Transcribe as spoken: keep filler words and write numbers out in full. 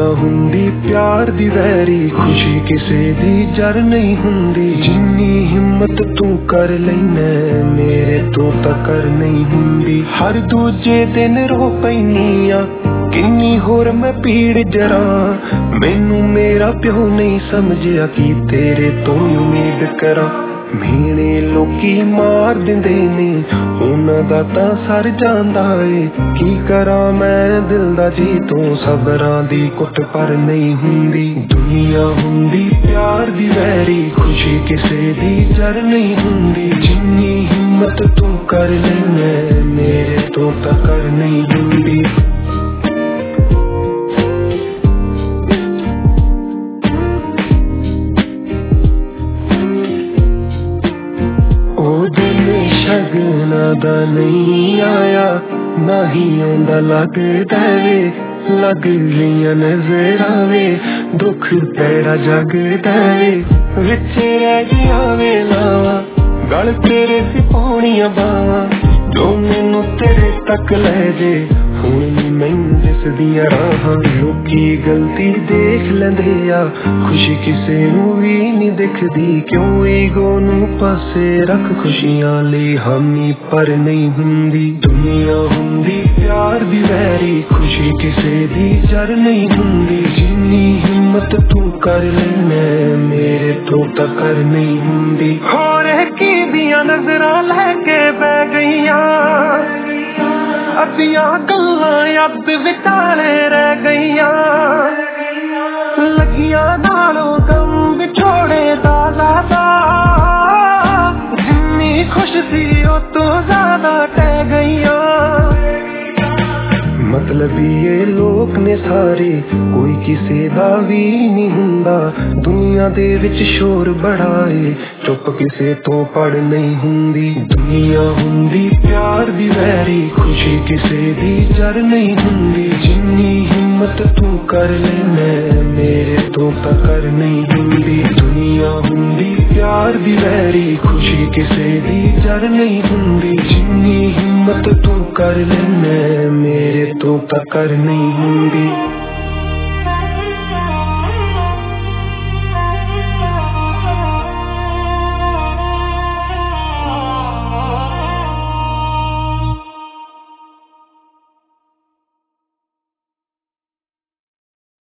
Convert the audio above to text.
हुंदी प्यार दी वैरी, खुशी किसे दी जर नहीं हुंदी। जिन्नी हिम्मत तू कर लैना मेरे तो तां कर नहीं हुंदी। हर दूजे दिन रो पैनी आ किन्नी होर मैं पीड़ जरा, मैनू मेरा प्यो नहीं समझिया कि तेरे तो उम्मीद करा। मेरे लोकी मार दिंदे ने उन्हां दा तां सर जांदा ए, की करा मैं दिल दा जी तो सबरां दी कुट पर नहीं हुंदी। दुनिया हुंदी प्यार दी वैरी, खुशी किसे दी जर नहीं हुंदी। जिन्नी हिम्मत तू कर लैना मेरे तो तां कर नहीं हुंदी। शगना दा नहीं आया ना ही आंदा लगदा वे, लग लिया नजरा वे दुख तेरा जगदा वे। विच रह गया वे लावा गल तेरे सी पौनियां बावां, जो मैनू तेरे तक ले जे हुण नी मैनू दिसदियां राहां। लोकी गलती देख लैंदे आ खुशी किसे नू भी नहीं दिखदी, क्यों ईगो नू पासे रख खुशियां लई हामी पर नहीं हुंदी। दुनिया हुंदी प्यार दी वैरी, खुशी किसे दी जर नहीं हुंदी। जिन्नी हिम्मत तू कर लैना मेरे तो तां कर नहीं हुंदी। होर की दियां नजरां लैके बह गईयां, अद्धियां गल्लां याद विचाले रह गईयां। लगियां नालों गम विछोड़े दा ज़्यादा, जिन्नी खुश सी ओ तो ज़्यादा टह गईयां। मतलब ये लोग ने सारे कोई किसे दा भी नहीं हुंदा। दुनिया दे विच शोर बड़ा है चुप किसे तो पड़ नहीं हुंदी। दुनिया हुंदी प्यार दी वैरी, खुशी किसे दी जर नहीं हुंदी। जिन्नी हिम्मत तू कर लैना मेरे तो तां कर नहीं हुंदी। दुनिया हुंदी प्यार दी वैरी, खुशी किसे दी जर नहीं हुंदी। जिन्नी हिम्मत तू कर लैना मेरे तो तां कर नहीं हुंदी।